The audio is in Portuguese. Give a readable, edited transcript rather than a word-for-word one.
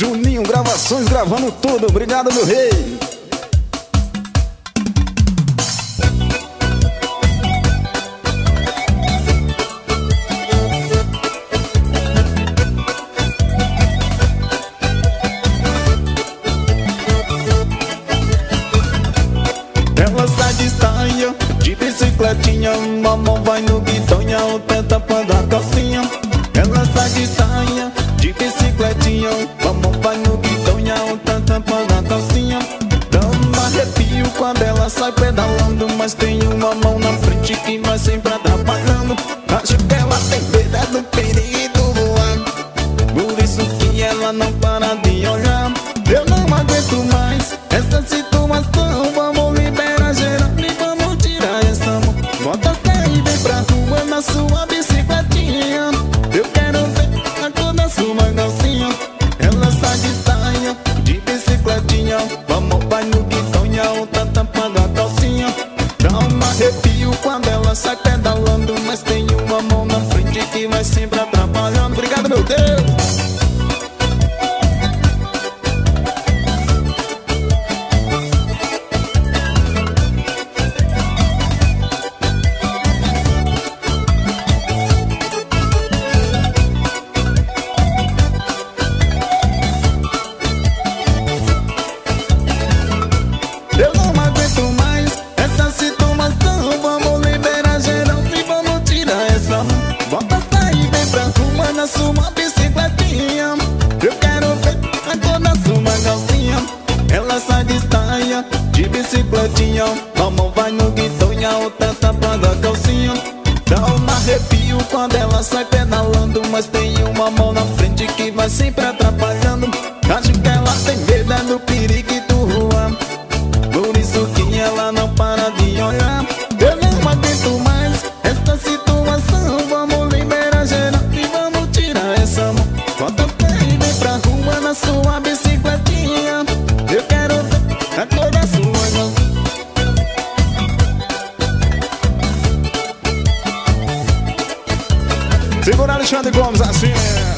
Juninho Gravações gravando tudo. Obrigado, meu rei. Ela sai de saia, de bicicletinha, mamão vai no guitonha, o tenta pagar a calcinha. Ela sai de saia, de bicicletinha, mamão vai no guitonha, o tenta pagar a calcinha. Dá um arrepio quando ela sai pedalando, mas tem uma mão na frente que vai sempre atrapalhando. Acho que ela tem medo do perigo voar, por isso que ela não para de olhar. Eu não aguento mais essa situação, vamos liberar geral e vamos tirar essa mão. Bota fé e vem pra rua na sua bicicletinha, eu quero ver a cor da sua calcinha. Ela sai de saia, de bicicletinha, vamos vai no guitonha, o tata paga a calcinha. Dá um arrepio quando ela sai pedalando, mas tem uma mão na frente que vai sempre atrapalhando. Obrigado, meu Deus. Eu não aguento mais essa situação, vamos liberar geral e vamos tirar essa mão. Bota fé e vem pra rua na sua bicicletinha, eu quero ver a cor da sua calcinha. Ela sai de saia, de bicicletinha, mamão vai no guitonha, o tenta paga a calcinha. Dá um arrepio quando ela sai pedalando, mas tem uma mão na frente que vai sempre atrapalhando. Acho que ela tem medo do perigo do rua, por isso que ela não para de olhar. Eu não aguento mais essa situação, vamos liberar geral e vamos tirar essa mão. Bota fé e vem pra rua na sua bicicletinha, eu quero ver a cor da sua mão. Segura Alexandre Gomes assim.